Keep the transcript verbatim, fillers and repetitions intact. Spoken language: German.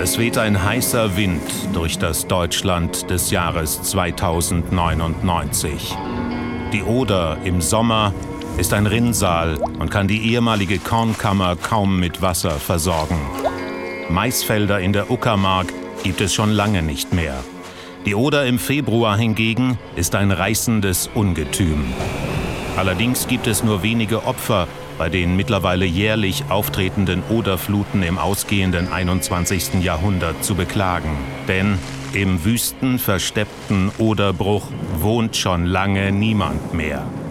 Es weht ein heißer Wind durch das Deutschland des Jahres zweitausendneunundneunzig. Die Oder im Sommer ist ein Rinnsal und kann die ehemalige Kornkammer kaum mit Wasser versorgen. Maisfelder in der Uckermark gibt es schon lange nicht mehr. Die Oder im Februar hingegen ist ein reißendes Ungetüm. Allerdings gibt es nur wenige Opfer bei den mittlerweile jährlich auftretenden Oderfluten im ausgehenden einundzwanzigsten Jahrhundert zu beklagen. Denn im wüsten, versteppten Oderbruch wohnt schon lange niemand mehr.